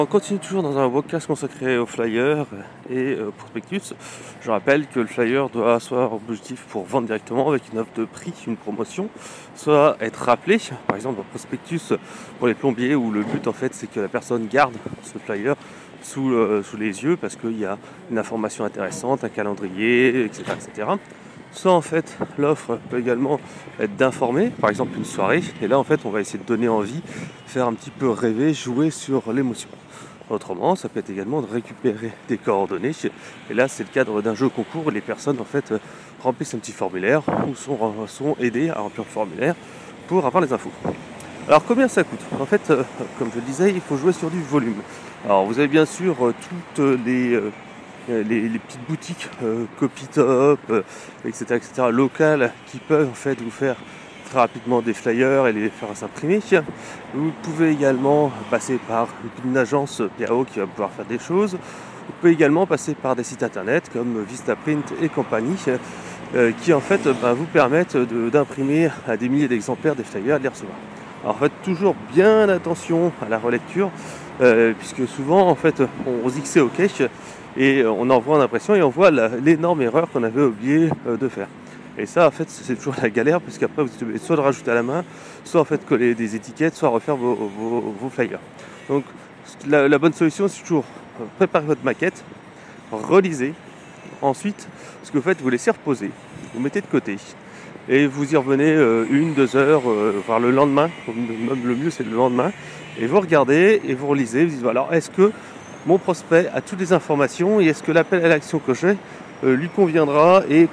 On continue toujours dans un podcast consacré aux flyers et prospectus. Je rappelle que le flyer doit soit avoir objectif pour vendre directement avec une offre de prix, une promotion, soit être rappelé, par exemple un prospectus pour les plombiers où le but en fait c'est que la personne garde ce flyer sous les yeux parce qu'il y a une information intéressante, un calendrier, etc. etc. Soit en fait l'offre peut également être d'informer, par exemple une soirée, et là en fait on va essayer de donner envie, faire un petit peu rêver, jouer sur l'émotion. Autrement, ça peut être également de récupérer des coordonnées, et là c'est le cadre d'un jeu concours où les personnes en fait remplissent un petit formulaire ou sont aidées à remplir le formulaire pour avoir les infos. Alors combien ça coûte? En fait, comme je le disais, il faut jouer sur du volume. Alors vous avez bien sûr toutes les petites boutiques Copytop, etc., locales qui peuvent en fait vous faire très rapidement des flyers et les faire s'imprimer. Vous pouvez également passer par une agence PAO qui va pouvoir faire des choses. Vous pouvez également passer par des sites internet comme Vistaprint et compagnie qui en fait vous permettent d'imprimer à des milliers d'exemplaires des flyers et de les recevoir. Alors faites toujours bien attention à la relecture puisque souvent en fait on se dit que c'est ok et on envoie une impression et on voit l'énorme erreur qu'on avait oublié de faire. Et ça en fait c'est toujours la galère parce qu'après vous êtes obligé soit de rajouter à la main, soit en fait coller des étiquettes, soit refaire vos flyers. Donc la bonne solution c'est toujours préparer votre maquette, relisez, ensuite ce que vous faites vous laissez reposer, vous mettez de côté. Et vous y revenez 1-2 heures, voire le lendemain, même le mieux c'est le lendemain, et vous regardez et vous relisez, vous dites alors est-ce que mon prospect a toutes les informations et est-ce que l'appel à l'action que j'ai lui conviendra et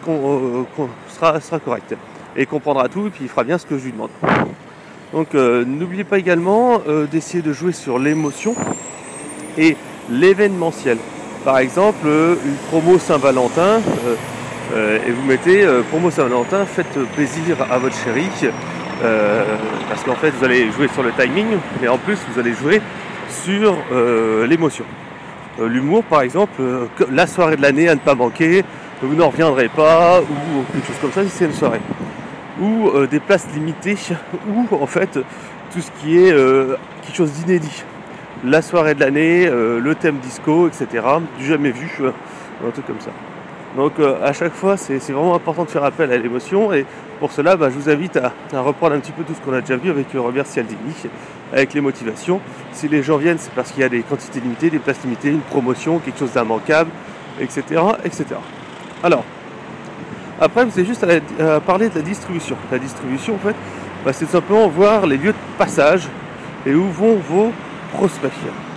sera correct et comprendra tout et puis il fera bien ce que je lui demande. Donc n'oubliez pas également d'essayer de jouer sur l'émotion et l'événementiel. Par exemple une promo Saint-Valentin et vous mettez promo Saint-Valentin, faites plaisir à votre chérie parce qu'en fait vous allez jouer sur le timing mais en plus vous allez jouer sur l'émotion. L'humour par exemple, la soirée de l'année à ne pas manquer, vous n'en reviendrez pas, ou quelque chose comme ça si c'est une soirée. Ou des places limitées, ou en fait tout ce qui est quelque chose d'inédit. La soirée de l'année, le thème disco, etc. Du jamais vu, un truc comme ça. Donc à chaque fois c'est vraiment important de faire appel à l'émotion et pour cela je vous invite à reprendre un petit peu tout ce qu'on a déjà vu avec Robert Cialdini, avec les motivations. Si les gens viennent c'est parce qu'il y a des quantités limitées, des places limitées, une promotion, quelque chose d'immanquable, etc., etc. Alors, après vous avez juste à parler de la distribution. La distribution en fait c'est simplement voir les lieux de passage et où vont vos prospects.